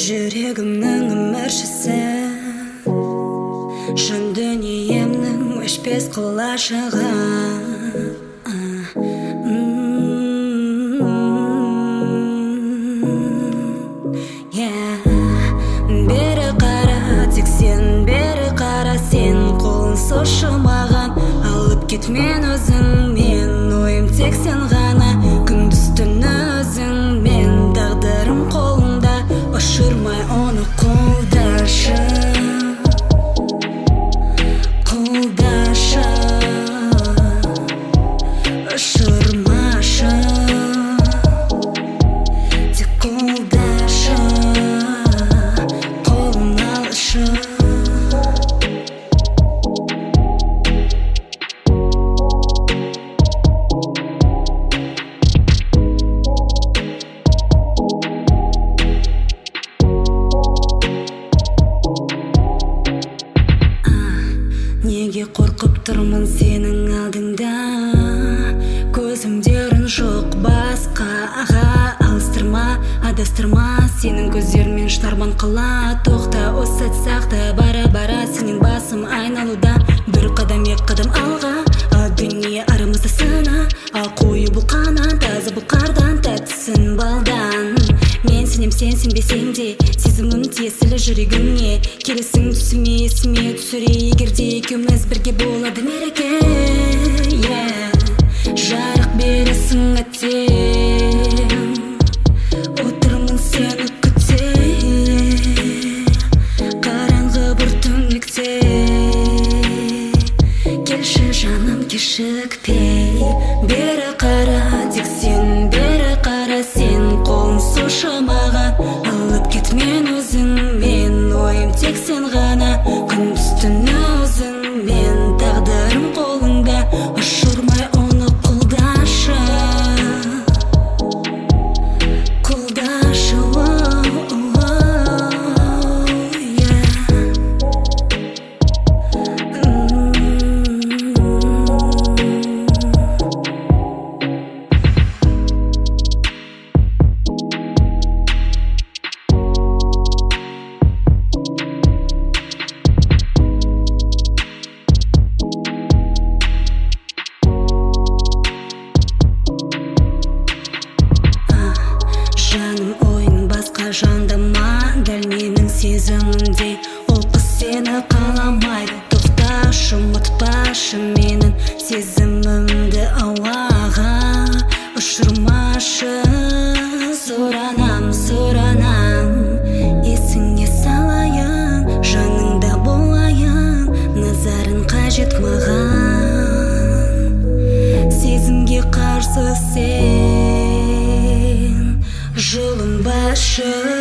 жүрегімнің өміршісі, жан дүниемнің өшпес құлашығы. Бері қара, тек сен бері қара, сен қолын сошы маған, алып кет мен өзіңмен, ойым тек сен ғана, күндіз түні өзіңмен, тағдырым қолыңда, ұшырмай оны қолдашы, қолдашы, ұшырмашы, тек қолдашы, қолын алшы. Неге қорқып тұрмын сенің алдыңда, көзімдерін жоқ басқаға алыстырма, адастырма, сенің көздермен шынарман қала. Тоқта, осы сәт сақта, бара-бара сенен басым айналуда, бір қадам екі қадам алға, дүние арамызда сына, қою бұл қанат, таза бұл қардан, тәттісін балдан. Мен сенем, сен сенбесең де, сезімім тиесілі жүрегіңе, келесің түсіме, есіме түсіре, егерде екеуміз бірге болады мереке. Жарық бересің әттең, отырмын сені күте, қараңғы бір түнекте, келші жаным кешікпей. Бері қара, тек сен бері қара, сен қолын сошы маған, алып кет мен өзіңмен, ойым тек сен ғана, күндіз түні өзіңмен, тағдырым қолыңда, ұшырмай оны қолдашы, қолдашы. Жаным ойын басқа жандама, дәл менің сезімімдей, ол қыз сені қаламайды. Тоқташы, ұмытпашы менің сезімімді ауаға, ұшырмашы. Сұранам, сұранам, есіңе салайын, жаныңда болайын, назарын қажет маған, сезімге қарсы сен жылынбашы.